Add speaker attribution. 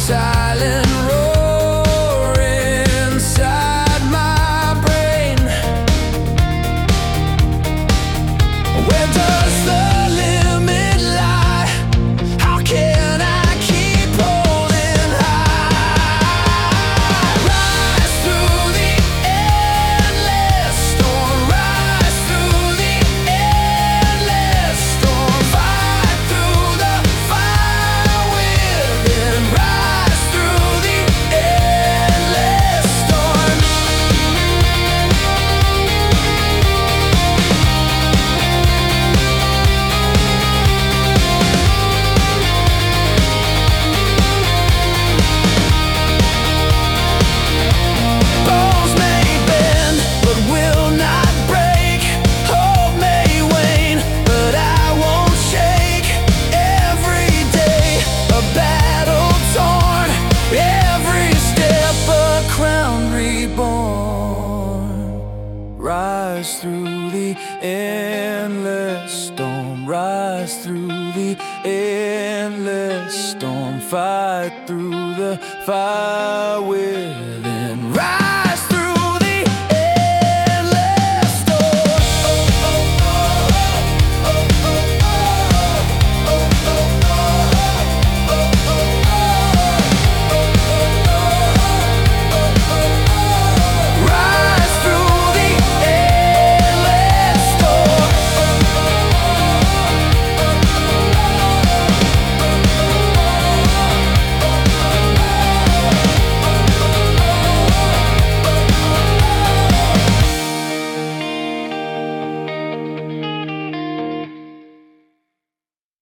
Speaker 1: silent roar inside my brain. Where does the limit lie? How can I keep holding high? Rise through the endless storm, rise through the endless storm, fight through the fire within, rise through the endless storm. Bones may bend, but will not break. Hope may wane, but I won't shake. Every day a battle torn, every step a crown reborn. Rise through the endless storm, rise through the endless storm, fight through the fire within, rise